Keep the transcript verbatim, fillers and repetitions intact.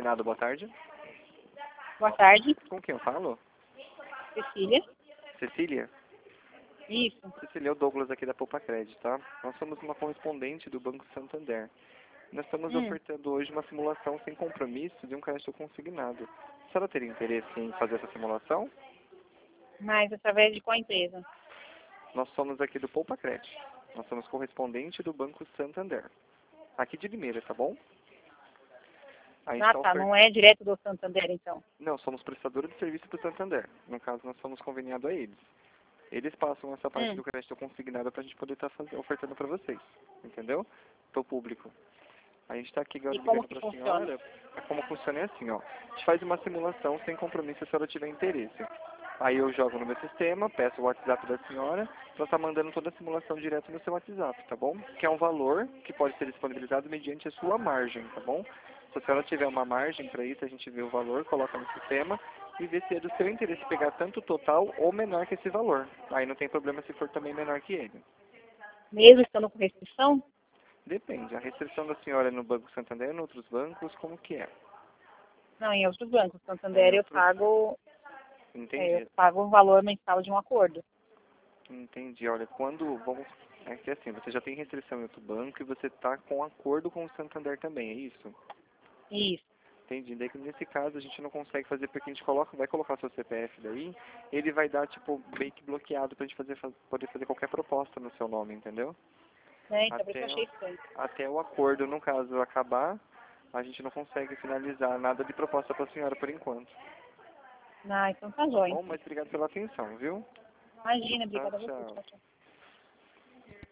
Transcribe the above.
Consignado, boa tarde. Boa tarde, Com quem eu falo? Cecília. Cecília? Isso. Cecília, é o Douglas aqui da Poupa Crédito, tá? Nós somos uma correspondente do Banco Santander. Nós estamos Hum. ofertando hoje uma simulação sem compromisso de um crédito consignado. A senhora teria interesse em fazer essa simulação? Mas através de qual empresa? Nós somos aqui do Poupa Crédito. Nós somos correspondente do Banco Santander. Aqui de Limeira, tá bom? A gente Ah, tá tá. ofer- Não é direto do Santander, então. Não, somos prestadores de serviço do Santander. No caso, nós somos conveniados a eles. Eles passam essa parte Hum. do crédito consignado para a gente poder estar ofertando para vocês. Entendeu? Para o público. A gente está aqui E como ligando que para a funciona? senhora. Como funciona é assim, ó. A gente faz uma simulação sem compromisso se a senhora tiver interesse. Aí eu jogo no meu sistema, peço o WhatsApp da senhora, ela está mandando toda a simulação direto no seu WhatsApp, tá bom? Que é um valor que pode ser disponibilizado mediante a sua margem, tá bom? Se a senhora tiver uma margem para isso, a gente vê o valor, coloca no sistema e vê se é do seu interesse pegar tanto o total ou menor que esse valor. Aí não tem problema se for também menor que ele. Mesmo estando com restrição? Depende. A restrição da senhora é no Banco Santander ou em outros bancos, como que é? Não, em outros bancos. É Santander em eu outros... pago, é, eu Entendi. pago o valor mensal de um acordo. Entendi. Olha, quando vamos... É que assim, você já tem restrição em outro banco e você está com acordo com o Santander também, é isso? Isso. Entendi. Daí que nesse caso a gente não consegue fazer porque a gente coloca, vai colocar seu C P F daí, ele vai dar tipo meio que bloqueado pra gente fazer, fa- poder fazer qualquer proposta no seu nome, entendeu? Né? Então, por isso Até, eu achei estranho. até o acordo, no caso, acabar, a gente não consegue finalizar nada de proposta para a senhora por enquanto. Ah, então tá Tá jóia. bom? Mas obrigado pela atenção, viu? Imagina, Tá, obrigada a você. tchau. Tchau, tchau.